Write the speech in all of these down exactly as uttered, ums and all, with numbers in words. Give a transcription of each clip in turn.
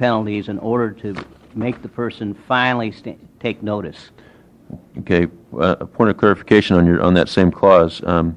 penalties in order to make the person finally sta take notice. Okay, uh, a point of clarification on your on that same clause. Um,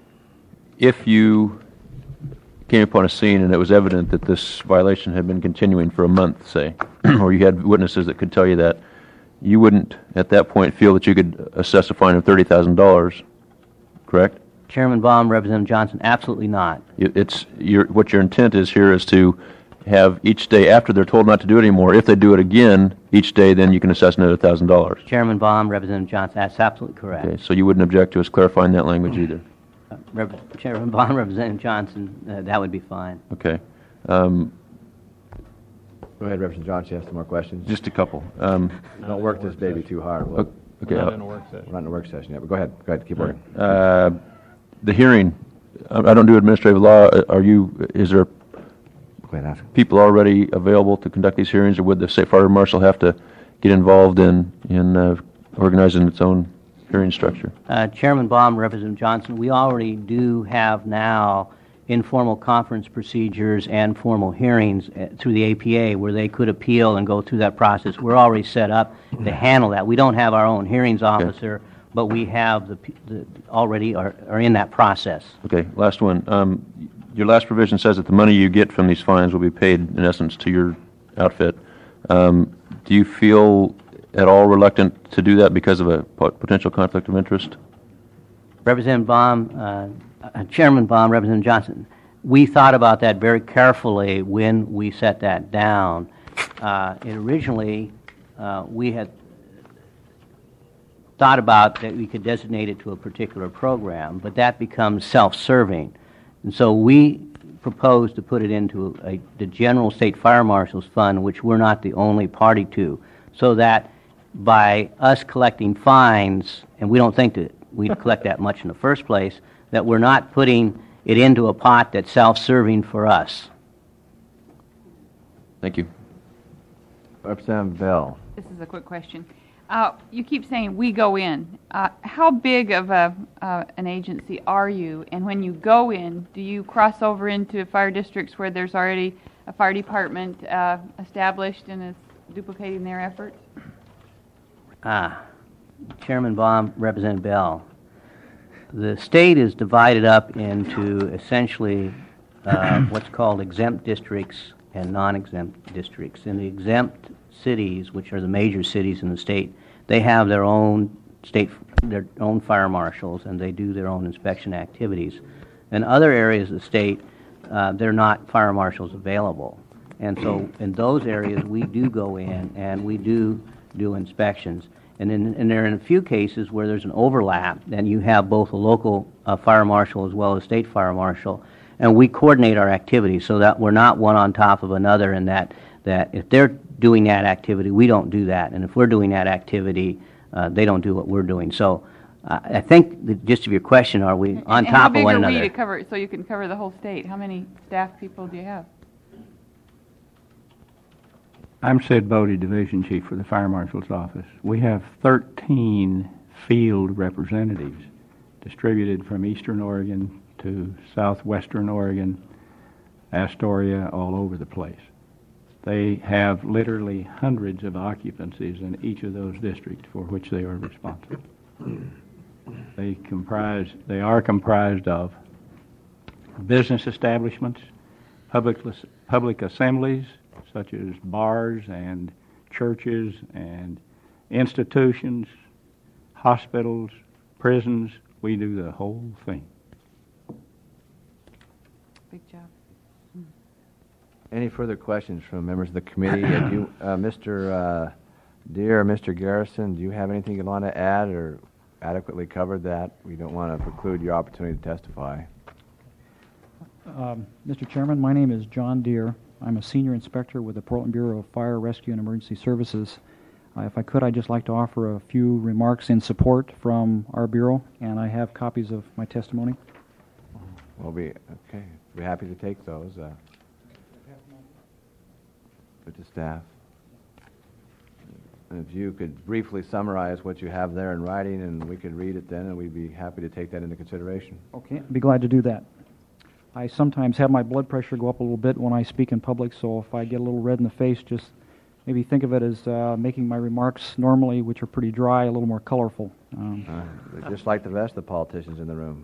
if you came upon a scene and it was evident that this violation had been continuing for a month, say, or you had witnesses that could tell you that, you wouldn't at that point feel that you could assess a fine of thirty thousand dollars, correct? Chairman Baum, Representative Johnson, absolutely not. It's your, what your intent is here is to have each day after they're told not to do it anymore, if they do it again each day, then you can assess another one thousand dollars. Chairman Baum, Representative Johnson, that's absolutely correct. Okay, so you wouldn't object to us clarifying that language either? Uh, Rep Chairman Baum, Representative Johnson, uh, that would be fine. Okay. Um, Go ahead, Representative Johnson, you have some more questions? just a couple. Um, Don't work this baby too hard. We'll- okay. We're not uh, in a work We're session. not in a work session yet, but go ahead. Go ahead, keep working. Uh, the hearing, I I don't do administrative law. Uh, Are you, is there Go ahead, ask. people already available to conduct these hearings, or would the state fire marshal have to get involved in, in uh, organizing its own hearing structure? Uh, Chairman Baum, Representative Johnson, we already do have now informal conference procedures and formal hearings uh, through the A P A where they could appeal and go through that process. We're already set up to handle that. We don't have our own hearings officer, but we have the, p- the already are, are in that process. Okay, last one. Um, Your last provision says that the money you get from these fines will be paid, in essence, to your outfit. Um, Do you feel at all reluctant to do that because of a pot- potential conflict of interest? Representative Baum, uh, uh, Chairman Baum, Representative Johnson, we thought about that very carefully when we set that down. Uh, it originally, uh, we had thought about that we could designate it to a particular program, but that becomes self-serving. And so we proposed to put it into a, the General State Fire Marshal's Fund, which we're not the only party to, so that by us collecting fines, and we don't think that we'd collect that much in the first place, that we're not putting it into a pot that's self-serving for us. Thank you. Representative Bell. This is a quick question. Uh, you keep saying we go in. Uh, how big of a uh, an agency are you? And when you go in, do you cross over into fire districts where there's already a fire department uh, established and is duplicating their efforts? Ah, Chairman Baum, Representative Bell, the state is divided up into essentially uh, what's called exempt districts and non-exempt districts. In the exempt cities, which are the major cities in the state, they have their own state, their own fire marshals, and they do their own inspection activities. In other areas of the state, uh, they're not fire marshals available. And so in those areas, we do go in and we do do inspections. And, in, and there are a few cases where there's an overlap, and you have both a local uh, fire marshal as well as state fire marshal, and we coordinate our activities so that we're not one on top of another, and that, that if they're doing that activity, we don't do that, and if we're doing that activity, uh, they don't do what we're doing. So uh, I think the gist of your question, are we on and top of one how big are another? we to cover, so you can cover the whole state? How many staff people do you have? I'm Sid Bodie, Division Chief for the Fire Marshal's Office. We have thirteen field representatives distributed from eastern Oregon to southwestern Oregon, Astoria, all over the place. They have literally hundreds of occupancies in each of those districts for which they are responsible. They comprise, they are comprised of business establishments, public, public assemblies, such as bars and churches and institutions, hospitals, prisons. We do the whole thing. Big job. Any further questions from members of the committee? Uh, do you, uh, Mister Uh, Deere or Mister Garrison, do you have anything you want to add, or adequately covered that? We don't want to preclude your opportunity to testify. Um, Mister Chairman, my name is John Deere. I'm a senior inspector with the Portland Bureau of Fire, Rescue, and Emergency Services. Uh, if I could, I'd just like to offer a few remarks in support from our Bureau, and I have copies of my testimony. We'll be, okay, we're happy to take those. Uh, Good to staff. And if you could briefly summarize what you have there in writing, and we could read it then, and we'd be happy to take that into consideration. Okay, I'd be glad to do that. I sometimes have my blood pressure go up a little bit when I speak in public, so if I get a little red in the face, just maybe think of it as uh, making my remarks normally, which are pretty dry, a little more colorful. Um, Uh, they're just like the rest of the politicians in the room.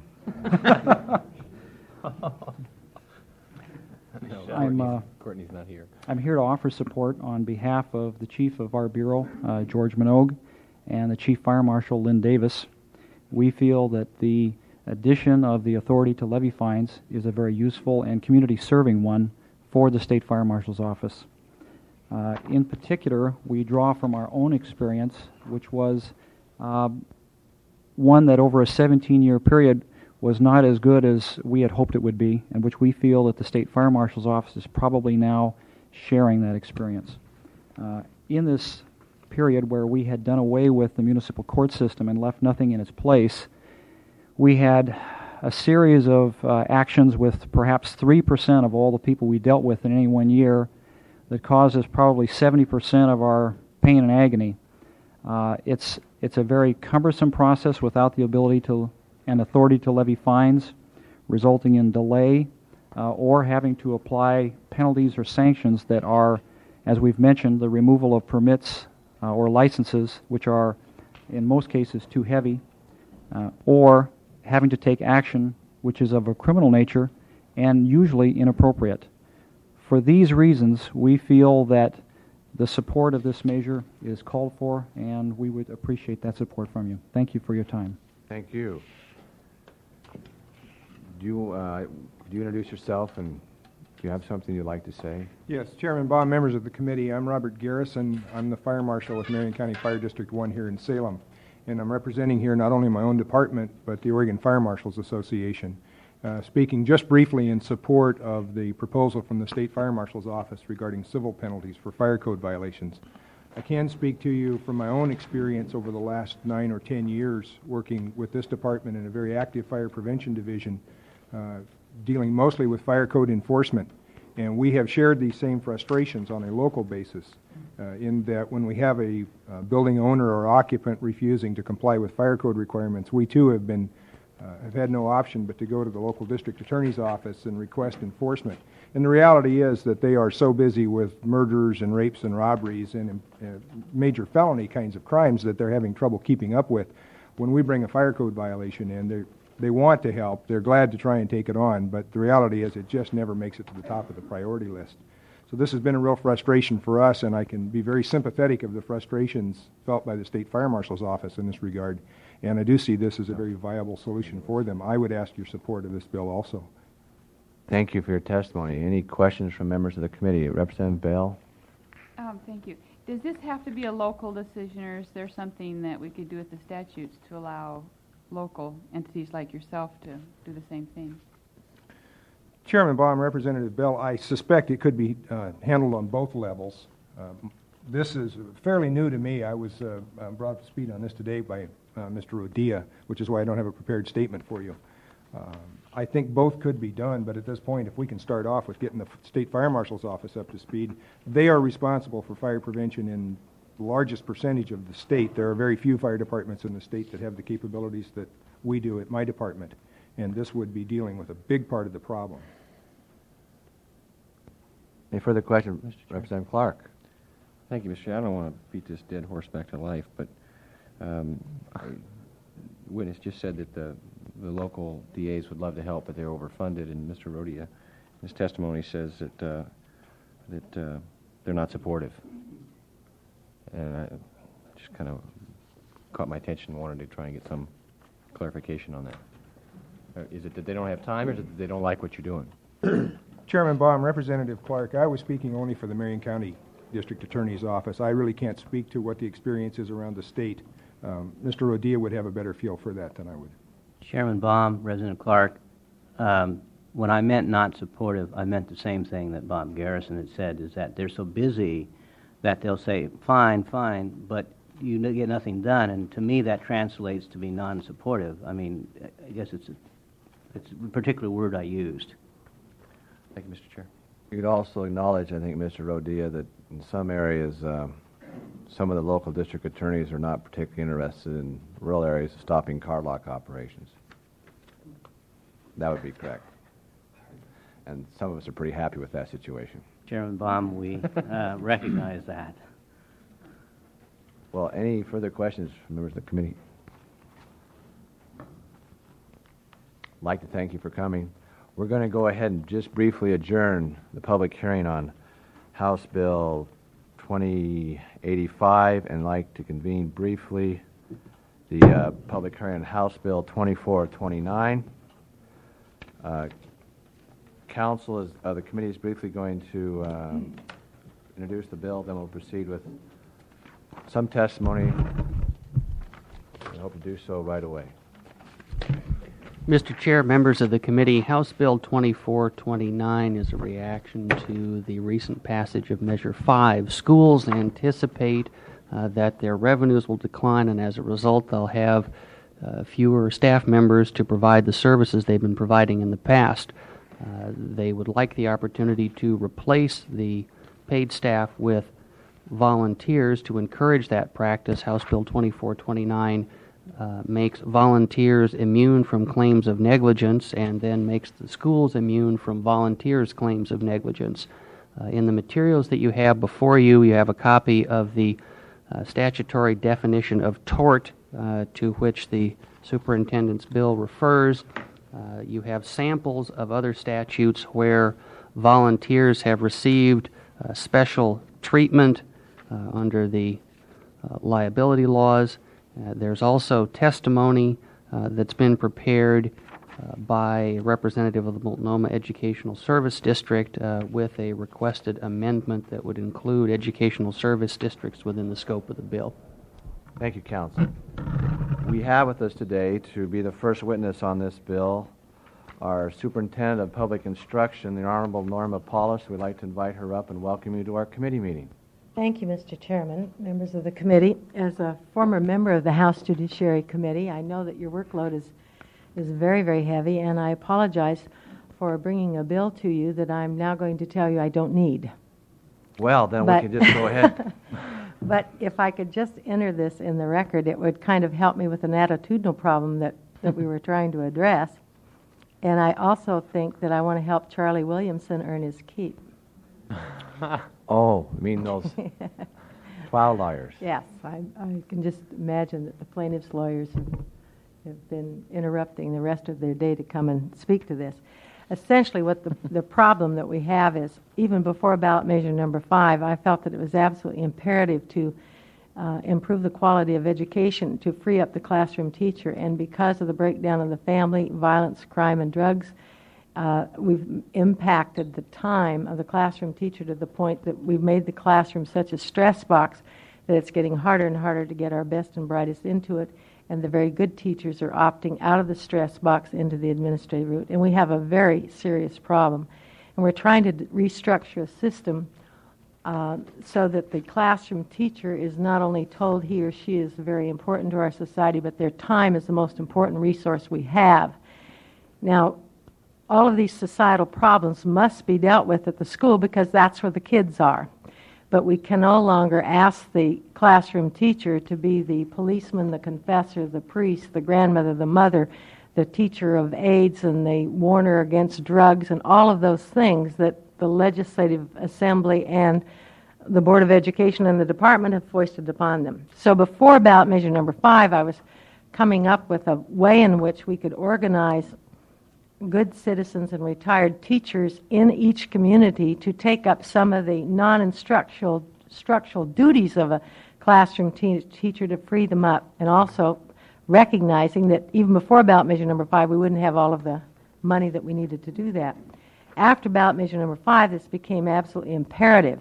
I'm, uh, Courtney's not here. I'm here to offer support on behalf of the Chief of our Bureau, uh, George Minogue, and the Chief Fire Marshal, Lynn Davis. We feel that the addition of the authority to levy fines is a very useful and community-serving one for the State Fire Marshal's Office. Uh, in particular, we draw from our own experience, which was uh, one that over a seventeen-year period was not as good as we had hoped it would be, and which we feel that the State Fire Marshal's Office is probably now sharing that experience. Uh, in this period where we had done away with the municipal court system and left nothing in its place, we had a series of uh, actions with perhaps three percent of all the people we dealt with in any one year that caused us probably seventy percent of our pain and agony. Uh, it's, it's a very cumbersome process without the ability to and authority to levy fines, resulting in delay uh, or having to apply penalties or sanctions that are, as we've mentioned, the removal of permits uh, or licenses, which are in most cases too heavy, uh, or having to take action which is of a criminal nature and usually inappropriate. For these reasons, we feel that the support of this measure is called for, and we would appreciate that support from you. Thank you for your time. Thank you. Do you, uh, do you introduce yourself, and do you have something you'd like to say? Yes, Chairman Baum, members of the committee, I'm Robert Garrison. I'm the Fire Marshal with Marion County Fire District one here in Salem. And I'm representing here not only my own department, but the Oregon Fire Marshals Association. Uh, speaking just briefly in support of the proposal from the State Fire Marshal's Office regarding civil penalties for fire code violations. I can speak to you from my own experience over the last nine or ten years working with this department in a very active fire prevention division, uh, dealing mostly with fire code enforcement. And we have shared these same frustrations on a local basis uh, in that when we have a uh, building owner or occupant refusing to comply with fire code requirements, we too have been uh, have had no option but to go to the local district attorney's office and request enforcement. And the reality is that they are so busy with murders and rapes and robberies and uh, major felony kinds of crimes that they're having trouble keeping up with. When we bring a fire code violation in, they're They want to help, they're glad to try and take it on, but the reality is it just never makes it to the top of the priority list. So this has been a real frustration for us, and I can be very sympathetic of the frustrations felt by the State Fire Marshal's Office in this regard, and I do see this as a very viable solution for them. I would ask your support of this bill also. Thank you for your testimony. Any questions from members of the committee? Representative Bell? Um, thank you. Does this have to be a local decision, or is there something that we could do with the statutes to allow local entities like yourself to do the same thing? Chairman Baum, Representative Bell, I suspect it could be uh, handled on both levels. Um, this is fairly new to me. I was uh, uh, brought up to speed on this today by uh, Mister Rodia, which is why I don't have a prepared statement for you. Um, I think both could be done, but at this point, if we can start off with getting the State Fire Marshal's Office up to speed, they are responsible for fire prevention in the largest percentage of the state. There are very few fire departments in the state that have the capabilities that we do at my department, and this would be dealing with a big part of the problem. Any further questions? Representative Clark? Thank you, Mister Chair. I don't want to beat this dead horse back to life, but um, the witness just said that the, the local D As would love to help, but they're overfunded, and Mister Rodia, his testimony says that, uh, that uh, they're not supportive. And I just kind of caught my attention and wanted to try and get some clarification on that. Uh, is it that they don't have time, or is it that they don't like what you're doing? Chairman Baum, Representative Clark, I was speaking only for the Marion County District Attorney's Office. I really can't speak to what the experience is around the state. Um, Mister Rodia would have a better feel for that than I would. Chairman Baum, Representative Clark, um, when I meant not supportive, I meant the same thing that Bob Garrison had said, is that they're so busy that they'll say, fine, fine, but you get nothing done, and to me that translates to be non-supportive. I mean, I guess it's a, it's a particular word I used. Thank you, Mister Chair. You could also acknowledge, I think, Mister Rodia, that in some areas, um, some of the local district attorneys are not particularly interested in rural areas stopping car lock operations. That would be correct. and some of us are pretty happy with that situation. Chairman Baum, we uh, recognize that. Well, any further questions from members of the committee? I'd like to thank you for coming. We're going to go ahead and just briefly adjourn the public hearing on House Bill twenty eighty-five and like to convene briefly the uh, public hearing on House Bill twenty-four twenty-nine. Uh, council is, uh, the committee is briefly going to um, introduce the bill, then we'll proceed with some testimony. I hope to do so right away. Mister Chair, members of the committee, House Bill twenty-four twenty-nine is a reaction to the recent passage of Measure five. Schools anticipate uh, that their revenues will decline, and as a result, they'll have uh, fewer staff members to provide the services they've been providing in the past. Uh, they would like the opportunity to replace the paid staff with volunteers to encourage that practice. House Bill twenty-four twenty-nine uh, makes volunteers immune from claims of negligence and then makes the schools immune from volunteers' claims of negligence. Uh, in the materials that you have before you, you have a copy of the uh, statutory definition of tort uh, to which the superintendent's bill refers. Uh, you have samples of other statutes where volunteers have received uh, special treatment uh, under the uh, liability laws. Uh, there's also testimony uh, that's been prepared uh, by a representative of the Multnomah Educational Service District uh, with a requested amendment that would include educational service districts within the scope of the bill. Thank you, Council. We have with us today to be the first witness on this bill our Superintendent of Public Instruction, the Honorable Norma Paulus. We'd like to invite her up and welcome you to our committee meeting. Thank you, Mister Chairman, members of the committee. As a former member of the House Judiciary Committee, I know that your workload is, is very, very heavy, and I apologize for bringing a bill to you that I'm now going to tell you I don't need. Well, then But- we can just go ahead. But if I could just enter this in the record, it would kind of help me with an attitudinal problem that, that we were trying to address. And I also think that I want to help Charlie Williamson earn his keep. Oh, you mean those trial lawyers? Yes, I, I can just imagine that the plaintiff's lawyers have, have been interrupting the rest of their day to come and speak to this. Essentially, what the, the problem that we have is, even before ballot measure number five, I felt that it was absolutely imperative to uh, improve the quality of education, to free up the classroom teacher. And because of the breakdown of the family, violence, crime, and drugs, uh, we've impacted the time of the classroom teacher to the point that we've made the classroom such a stress box that it's getting harder and harder to get our best and brightest into it. And the very good teachers are opting out of the stress box into the administrative route. And we have a very serious problem. And we're trying to d- restructure a system uh, so that the classroom teacher is not only told he or she is very important to our society, but their time is the most important resource we have. Now, all of these societal problems must be dealt with at the school because that's where the kids are. But we can no longer ask the classroom teacher to be the policeman, the confessor, the priest, the grandmother, the mother, the teacher of AIDS, and the warner against drugs, and all of those things that the Legislative Assembly and the Board of Education and the department have foisted upon them. So before ballot measure number five, I was coming up with a way in which we could organize good citizens and retired teachers in each community to take up some of the non-instructional structural duties of a classroom te- teacher to free them up, and also recognizing that even before ballot measure number five, we wouldn't have all of the money that we needed to do that. After ballot measure number five, this became absolutely imperative.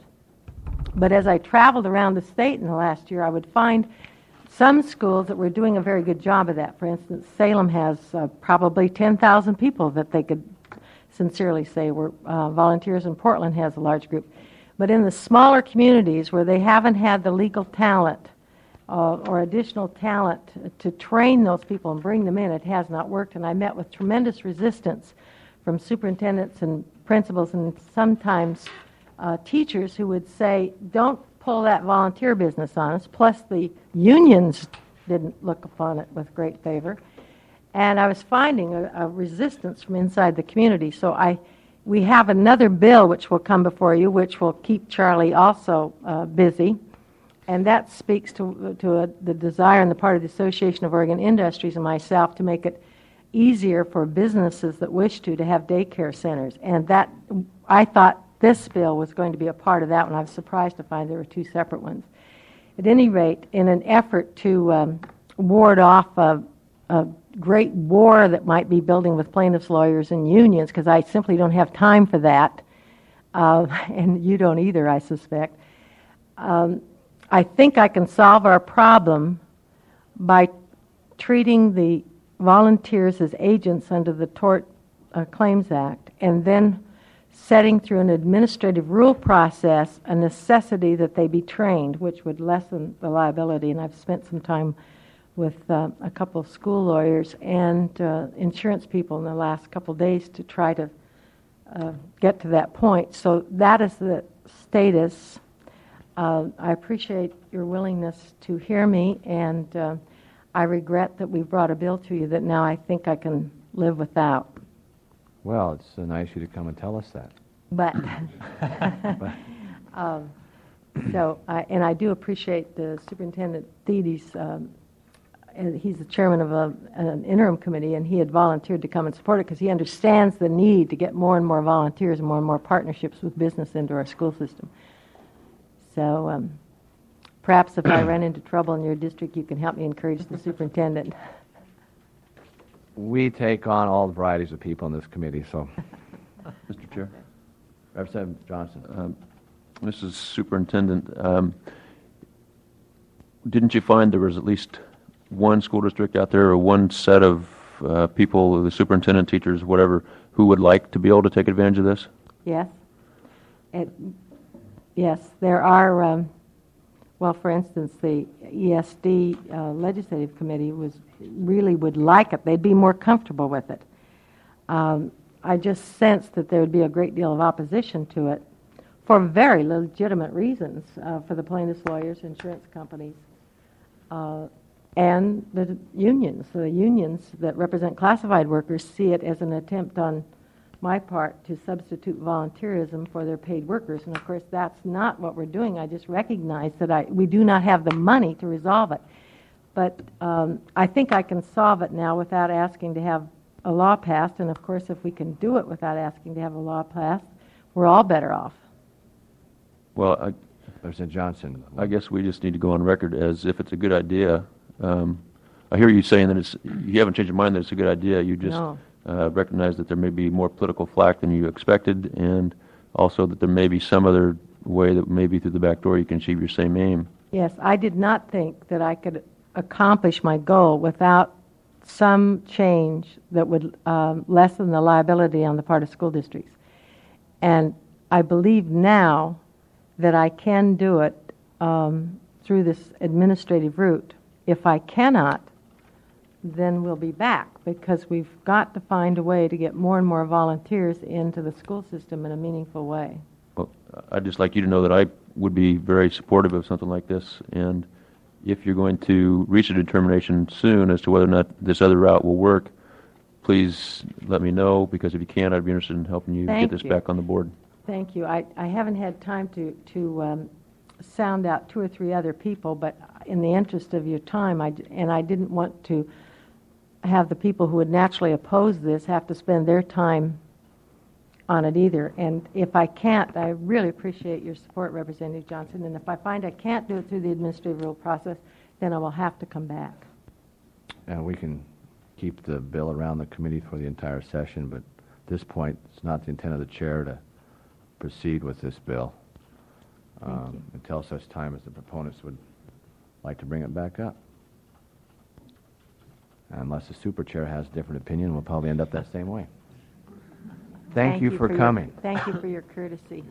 But as I traveled around the state in the last year, I would find some schools that were doing a very good job of that. For instance, Salem has uh, probably ten thousand people that they could sincerely say were uh, volunteers, and Portland has a large group. But in the smaller communities where they haven't had the legal talent uh, or additional talent to train those people and bring them in, it has not worked. And I met with tremendous resistance from superintendents and principals and sometimes uh, teachers who would say, don't pull that volunteer business on us. Plus the unions didn't look upon it with great favor. And I was finding a, a resistance from inside the community. So I we have another bill which will come before you, which will keep Charlie also uh, busy, and that speaks to, to a, the desire on the part of the Association of Oregon Industries and myself to make it easier for businesses that wish to to have daycare centers. And that, I thought this bill was going to be a part of that one. I was surprised to find there were two separate ones. At any rate, in an effort to um, ward off a, a great war that might be building with plaintiffs' lawyers and unions, because I simply don't have time for that, uh, and you don't either, I suspect, um, I think I can solve our problem by treating the volunteers as agents under the Tort uh, Claims Act, and then setting through an administrative rule process a necessity that they be trained, which would lessen the liability. And I've spent some time with uh, a couple of school lawyers and uh, insurance people in the last couple of days to try to uh, get to that point. So that is the status. Uh, I appreciate your willingness to hear me, and uh, I regret that we brought a bill to you that now I think I can live without. Well, it's uh, nice of you to come and tell us that. But, um, so, I, and I do appreciate the Superintendent Thedes. Um, and he's the chairman of a, an interim committee, and he had volunteered to come and support it because he understands the need to get more and more volunteers and more and more partnerships with business into our school system. So um, perhaps if I run into trouble in your district, you can help me encourage the superintendent. We take on all varieties of people in this committee, so. Mister Chair. Representative Johnson. Um, Missus Superintendent, um, didn't you find there was at least one school district out there or one set of uh, people, the superintendent, teachers, whatever, who would like to be able to take advantage of this? Yes. It, yes, there are, um, well, for instance, the E S D uh, Legislative Committee was really would like it. They'd be more comfortable with it. Um, I just sensed that there would be a great deal of opposition to it for very legitimate reasons uh, for the plaintiffs' lawyers, insurance companies, uh, and the unions. The unions that represent classified workers see it as an attempt on my part to substitute volunteerism for their paid workers. And of course, that's not what we're doing. I just recognize that I, we do not have the money to resolve it. But um, I think I can solve it now without asking to have a law passed. And of course, if we can do it without asking to have a law passed, we're all better off. Well, I, Representative Johnson. I guess we just need to go on record as if it's a good idea. Um, I hear you saying that it's, you haven't changed your mind that it's a good idea. You just No. uh, recognize that there may be more political flack than you expected, and also that there may be some other way that maybe through the back door you can achieve your same aim. Yes, I did not think that I could accomplish my goal without some change that would um, lessen the liability on the part of school districts. And I believe now that I can do it um, through this administrative route. If I cannot, then we'll be back, because we've got to find a way to get more and more volunteers into the school system in a meaningful way. Well, I'd just like you to know that I would be very supportive of something like this, and if you're going to reach a determination soon as to whether or not this other route will work, please let me know, because if you can, I'd be interested in helping you Thank get this you. back on the board. Thank you. I, I haven't had time to, to um, sound out two or three other people, but in the interest of your time, I, d- and I didn't want to have the people who would naturally oppose this have to spend their time on it either. And if I can't, I really appreciate your support, Representative Johnson. And if I find I can't do it through the administrative rule process, then I will have to come back. And we can keep the bill around the committee for the entire session, but at this point, it's not the intent of the chair to proceed with this bill um, until such time as the proponents would like to bring it back up. Unless the super chair has a different opinion, we'll probably end up that same way. Thank, you for, your- coming. thank you for your courtesy.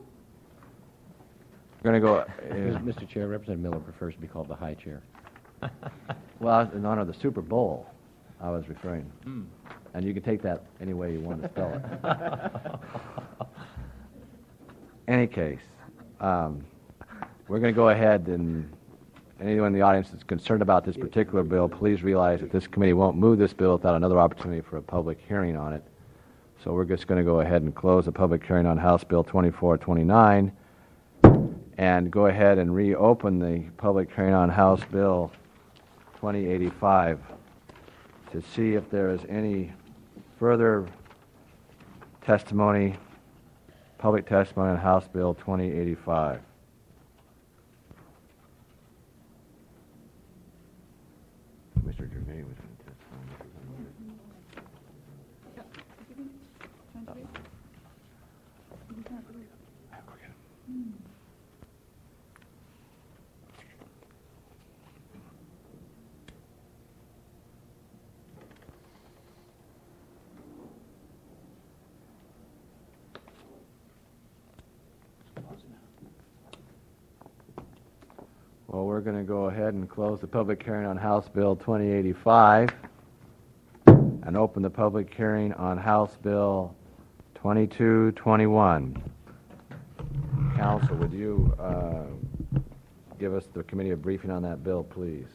We're going to go, uh, Mister Chair, Representative Miller prefers to be called the high chair. well, in honor of the Super Bowl, I was referring. And you can take that any way you want to spell it. Any case, um, we're going to go ahead, and anyone in the audience that's concerned about this particular bill, please realize that this committee won't move this bill without another opportunity for a public hearing on it. So we're just going to go ahead and close the public hearing on House Bill twenty-four twenty-nine and go ahead and reopen the public hearing on House Bill twenty eighty-five to see if there is any further testimony, public testimony on House Bill twenty eighty-five. Mister Gervais was going to testify. Well, we're going to go ahead and close the public hearing on House Bill twenty eighty-five and open the public hearing on House Bill twenty-two twenty-one. Council, would you uh, give us, the committee, a briefing on that bill, please?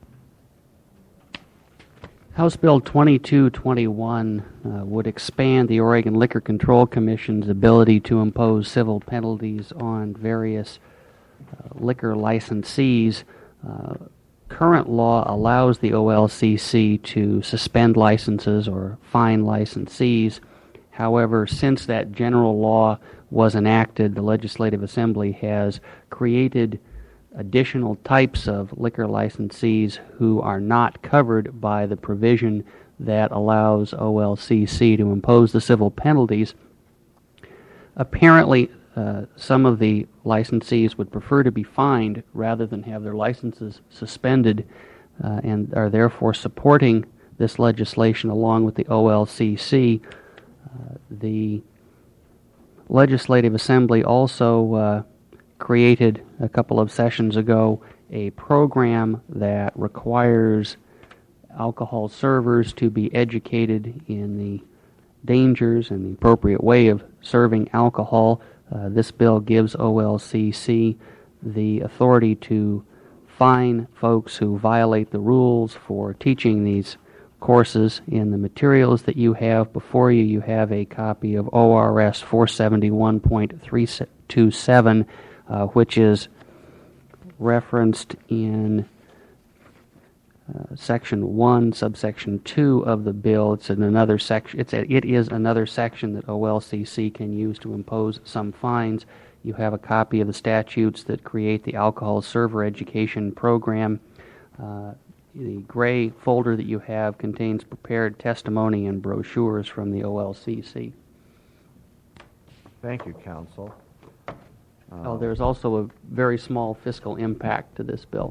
House Bill twenty-two twenty-one uh, would expand the Oregon Liquor Control Commission's ability to impose civil penalties on various uh, liquor licensees. Uh, current law allows the O L C C to suspend licenses or fine licensees. However, since that general law was enacted, the Legislative Assembly has created additional types of liquor licensees who are not covered by the provision that allows O L C C to impose the civil penalties. Apparently, uh, some of the licensees would prefer to be fined rather than have their licenses suspended, uh, and are therefore supporting this legislation along with the O L C C. Uh, the Legislative Assembly also uh, created a couple of sessions ago a program that requires alcohol servers to be educated in the dangers and the appropriate way of serving alcohol. Uh, this bill gives O L C C the authority to fine folks who violate the rules for teaching these courses. In the materials that you have before you, you have a copy of O R S four seventy-one point three two seven, uh, which is referenced in uh, section one, subsection two of the bill. It's in another section. It's a, it is another section that O L C C can use to impose some fines. You have a copy of the statutes that create the alcohol server education program. Uh, The gray folder that you have contains prepared testimony and brochures from the O L C C. Thank you, Council. Oh, there's also a very small fiscal impact to this bill.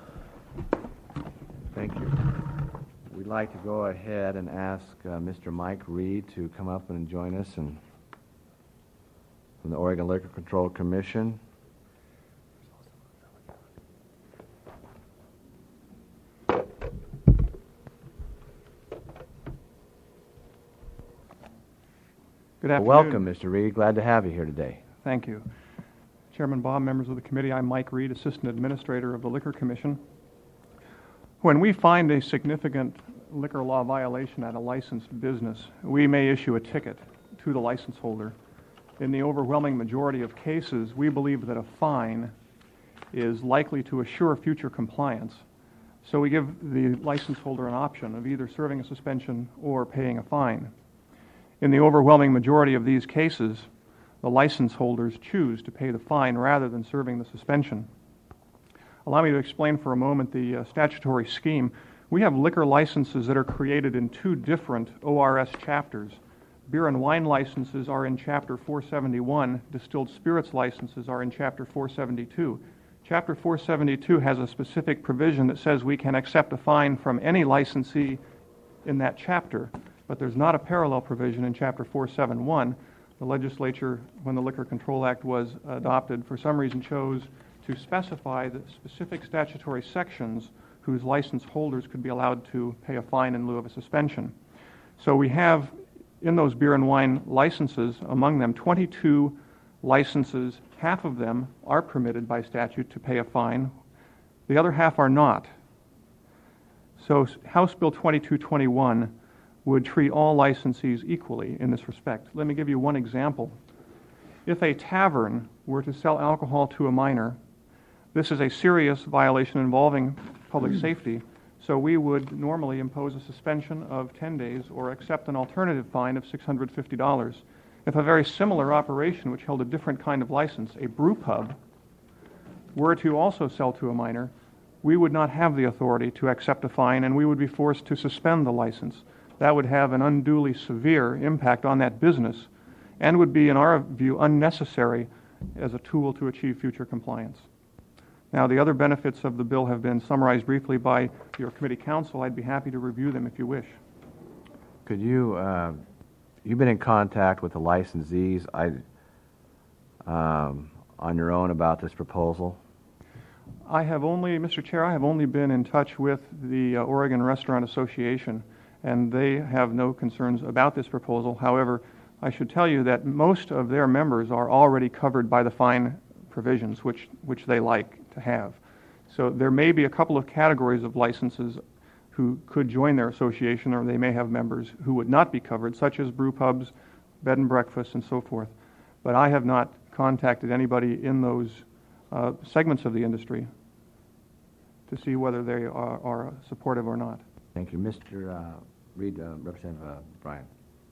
Thank you. We'd like to go ahead and ask uh, Mister Mike Reed to come up and join us and from the Oregon Liquor Control Commission. Good afternoon. Welcome, Mister Reed. Glad to have you here today. Thank you. Chairman Baum, members of the committee, I'm Mike Reed, Assistant Administrator of the Liquor Commission. When we find a significant liquor law violation at a licensed business, we may issue a ticket to the license holder. In the overwhelming majority of cases, we believe that a fine is likely to assure future compliance. So we give the license holder an option of either serving a suspension or paying a fine. In the overwhelming majority of these cases, the license holders choose to pay the fine rather than serving the suspension. Allow me to explain for a moment the uh, statutory scheme. We have liquor licenses that are created in two different O R S chapters. Beer and wine licenses are in Chapter four seventy-one. Distilled spirits licenses are in Chapter four seventy-two. Chapter four seventy-two has a specific provision that says we can accept a fine from any licensee in that chapter, but there's not a parallel provision in Chapter four seventy-one. The legislature, when the Liquor Control Act was adopted, for some reason chose to specify the specific statutory sections whose license holders could be allowed to pay a fine in lieu of a suspension. So we have in those beer and wine licenses, among them twenty-two licenses. Half of them are permitted by statute to pay a fine. The other half are not. So House Bill twenty-two twenty-one would treat all licensees equally in this respect. Let me give you one example. If a tavern were to sell alcohol to a minor, this is a serious violation involving public safety, so we would normally impose a suspension of ten days or accept an alternative fine of six hundred fifty dollars. If a very similar operation, which held a different kind of license, a brew pub, were to also sell to a minor, we would not have the authority to accept a fine, and we would be forced to suspend the license. That would have an unduly severe impact on that business and would be, in our view, unnecessary as a tool to achieve future compliance. Now, the other benefits of the bill have been summarized briefly by your committee counsel. I'd be happy to review them if you wish. Could you, uh, you've been in contact with the licensees I, um, on your own about this proposal? I have only, Mister Chair, I have only been in touch with the uh, Oregon Restaurant Association, and they have no concerns about this proposal. However, I should tell you that most of their members are already covered by the fine provisions, which, which they like to have. So there may be a couple of categories of licenses who could join their association, or they may have members who would not be covered, such as brew pubs, bed and breakfasts, and so forth. But I have not contacted anybody in those uh, segments of the industry to see whether they are, are supportive or not. Thank you. Mister Uh, Reed, uh, Representative uh, Bryan.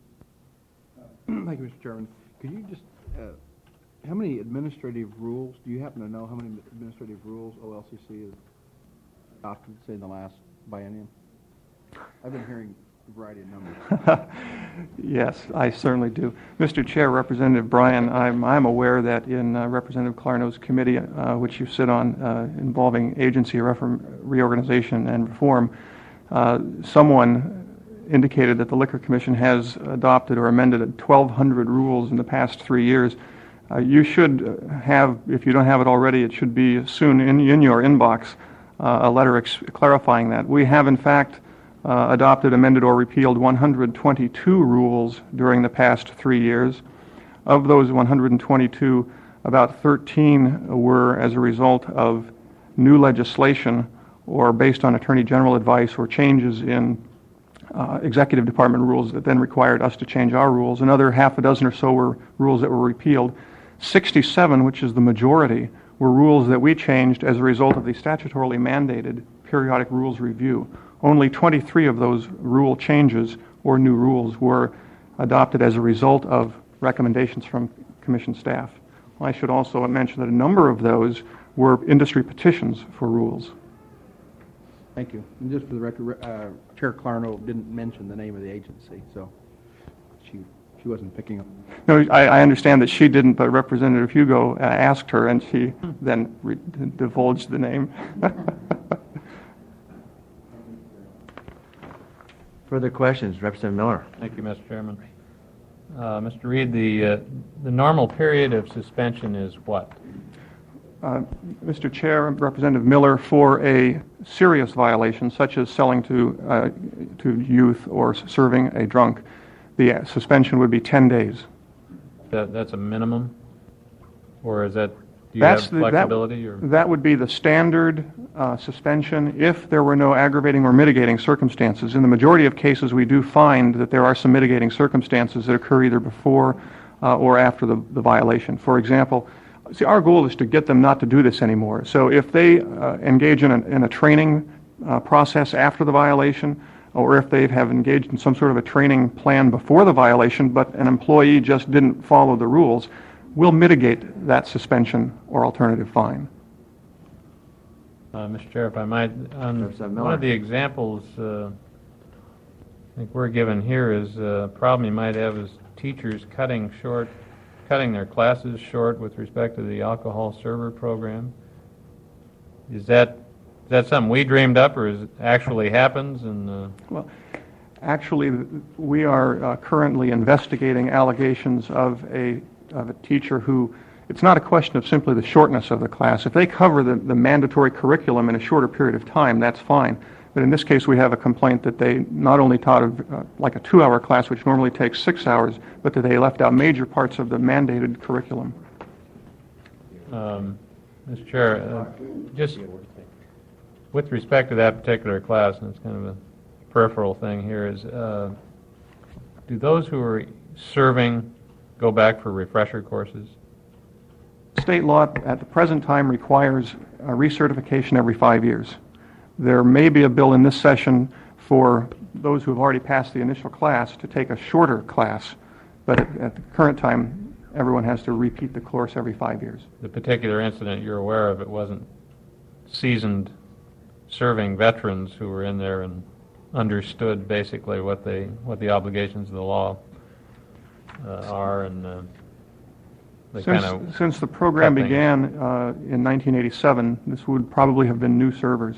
Thank you, Mister Chairman. Could you just, uh, how many administrative rules, do you happen to know how many administrative rules O L C C has adopted, say, in the last biennium? I've been hearing a variety of numbers. Yes, I certainly do. Mister Chair, Representative Bryan, I'm, I'm aware that in uh, Representative Clarno's committee, uh, which you sit on, uh, involving agency reform, reorganization and reform, uh, someone indicated that the Liquor Commission has adopted or amended twelve hundred rules in the past three years. Uh, you should have, if you don't have it already, it should be soon in, in your inbox, uh, a letter ex- clarifying that. We have, in fact, uh, adopted, amended, or repealed one hundred twenty-two rules during the past three years. Of those one hundred twenty-two, about thirteen were as a result of new legislation or based on Attorney General advice or changes in Uh, executive department rules that then required us to change our rules. Another half a dozen or so were rules that were repealed. sixty-seven, which is the majority, were rules that we changed as a result of the statutorily mandated periodic rules review. Only twenty-three of those rule changes or new rules were adopted as a result of recommendations from Commission staff. I should also mention that a number of those were industry petitions for rules. Thank you. And just for the record, uh, Chair Clarno didn't mention the name of the agency, so she she wasn't picking up. No, I, I understand that she didn't, but Representative Hugo uh, asked her, and she then re- divulged the name. Further questions? Representative Miller. Thank you, Mister Chairman. Uh, Mister Reed, the uh, the normal period of suspension is what? Uh, Mister Chair, Representative Miller, for a serious violation such as selling to uh, to youth or serving a drunk, the uh, suspension would be ten days. That, that's a minimum, or is that, do you That's have the- that- flexibility? or That would be the standard uh, suspension if there were no aggravating or mitigating circumstances. In the majority of cases, we do find that there are some mitigating circumstances that occur either before uh, or after the, the violation. For example, see, our goal is to get them not to do this anymore. So if they uh, engage in a, in a training uh, process after the violation, or if they have engaged in some sort of a training plan before the violation, but an employee just didn't follow the rules, we'll mitigate that suspension or alternative fine. Uh, Mister Chair, if I might, on Representative one Miller. of the examples uh, I think we're given here is a problem you might have is teachers cutting short, cutting their classes short with respect to the alcohol server program. Is that is that something we dreamed up, or is it actually happens? And uh, Well, actually, we are uh, currently investigating allegations of a of a teacher who, it's not a question of simply the shortness of the class. If they cover the, the mandatory curriculum in a shorter period of time, that's fine. But in this case, we have a complaint that they not only taught a, uh, like a two-hour class, which normally takes six hours, but that they left out major parts of the mandated curriculum. um, Mister Chair, uh, just with respect to that particular class, and it's kind of a peripheral thing here, is uh, do those who are serving go back for refresher courses? State law at the present time requires a recertification every five years. There may be a bill in this session for those who have already passed the initial class to take a shorter class, but at, at the current time, everyone has to repeat the course every five years. The particular incident you're aware of, it wasn't seasoned serving veterans who were in there and understood basically what they what the obligations of the law uh, are, and uh, they Since, kind of since the program cut things. began uh, in nineteen eighty-seven, this would probably have been new servers.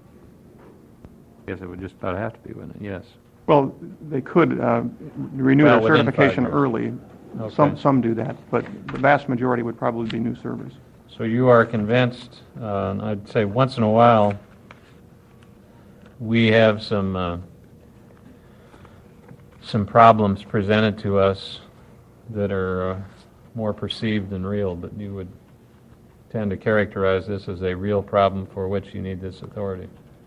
I guess it would just about have to be, wouldn't it? Yes. Well, they could uh, renew Well, their within five certification years. early. Okay. Some some do that, but the vast majority would probably be new servers. So you are convinced, uh, and I'd say once in a while, we have some uh, some problems presented to us that are uh, more perceived than real, but you would tend to characterize this as a real problem for which you need this authority.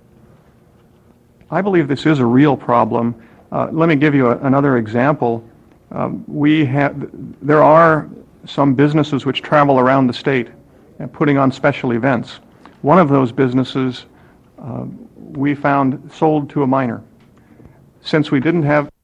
I believe this is a real problem. Uh, let me give you a, another example. Um, we have, there are some businesses which travel around the state and putting on special events. One of those businesses uh, we found sold to a minor. Since we didn't have